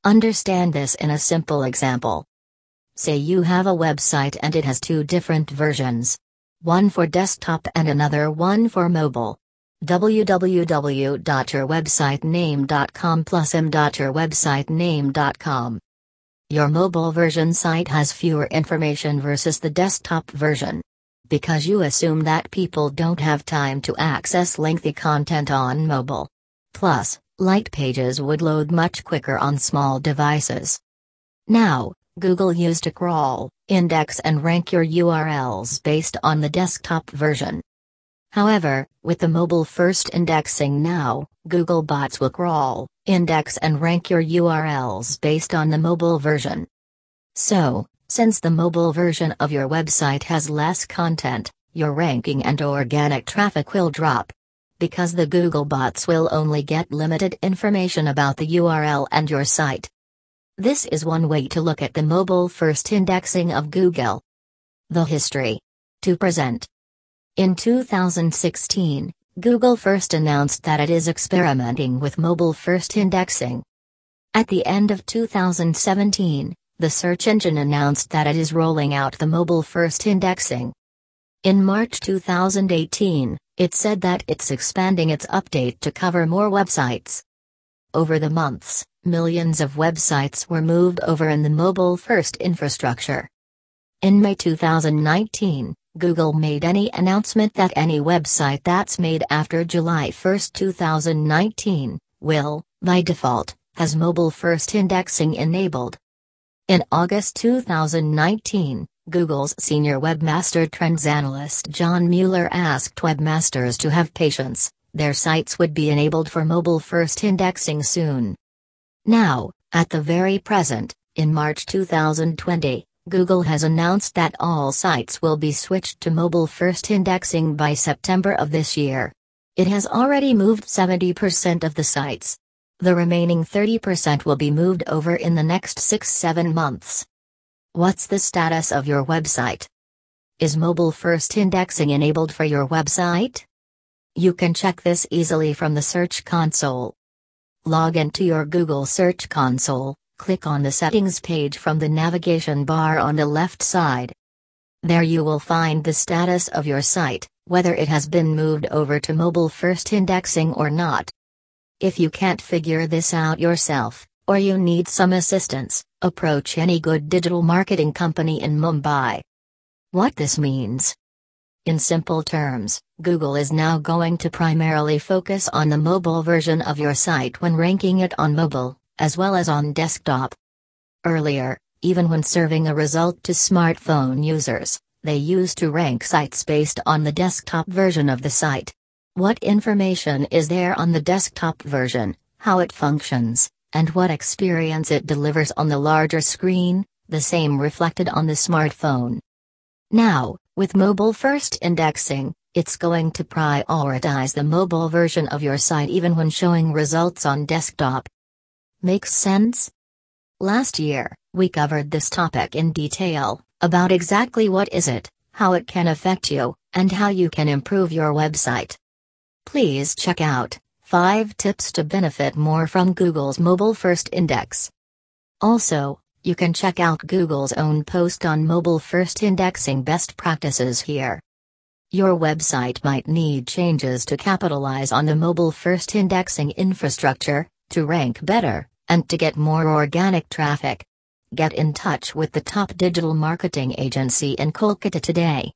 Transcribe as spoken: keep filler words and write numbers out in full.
Understand this in a simple example. Say you have a website and it has two different versions. One for desktop and another one for mobile. w w w dot your website name dot com plus m dot your website name dot com. Your mobile version site has fewer information versus the desktop version. Because you assume that people don't have time to access lengthy content on mobile. Plus, light pages would load much quicker on small devices. Now, Google used to crawl, index and rank your U R Ls based on the desktop version. However, with the mobile-first indexing now, Google bots will crawl, index and rank your U R Ls based on the mobile version. So, since the mobile version of your website has less content, your ranking and organic traffic will drop. Because the Google bots will only get limited information about the U R L and your site. This is one way to look at the mobile-first indexing of Google. The history. To present. In two thousand sixteen, Google first announced that it is experimenting with mobile-first indexing. At the end of two thousand seventeen, the search engine announced that it is rolling out the mobile-first indexing. In March two thousand eighteen, it said that it's expanding its update to cover more websites. Over the months, millions of websites were moved over in the mobile-first infrastructure. In May two thousand nineteen, Google made any announcement that any website that's made after July first two thousand nineteen, will, by default, has mobile-first indexing enabled. In August two thousand nineteen, Google's senior webmaster trends analyst John Mueller asked webmasters to have patience, their sites would be enabled for mobile-first indexing soon. Now, at the very present, in March two thousand twenty, Google has announced that all sites will be switched to mobile-first indexing by September of this year. It has already moved seventy percent of the sites. The remaining thirty percent will be moved over in the next six to seven months. What's the status of your website? Is mobile-first indexing enabled for your website? You can check this easily from the Search Console. Log into your Google Search Console, click on the Settings page from the navigation bar on the left side. There you will find the status of your site, whether it has been moved over to mobile-first indexing or not. If you can't figure this out yourself, or you need some assistance, approach any good digital marketing company in Mumbai. What this means? In simple terms, Google is now going to primarily focus on the mobile version of your site when ranking it on mobile, as well as on desktop. Earlier, even when serving a result to smartphone users, they used to rank sites based on the desktop version of the site. What information is there on the desktop version, how it functions, and what experience it delivers on the larger screen, the same reflected on the smartphone. Now, with mobile-first indexing, it's going to prioritize the mobile version of your site even when showing results on desktop. Makes sense? Last year, we covered this topic in detail, about exactly what is it, how it can affect you, and how you can improve your website. Please check out five tips to benefit more from Google's mobile-first index. Also, you can check out Google's own post on mobile-first indexing best practices here. Your website might need changes to capitalize on the mobile-first indexing infrastructure, to rank better, and to get more organic traffic. Get in touch with the top digital marketing agency in Kolkata today.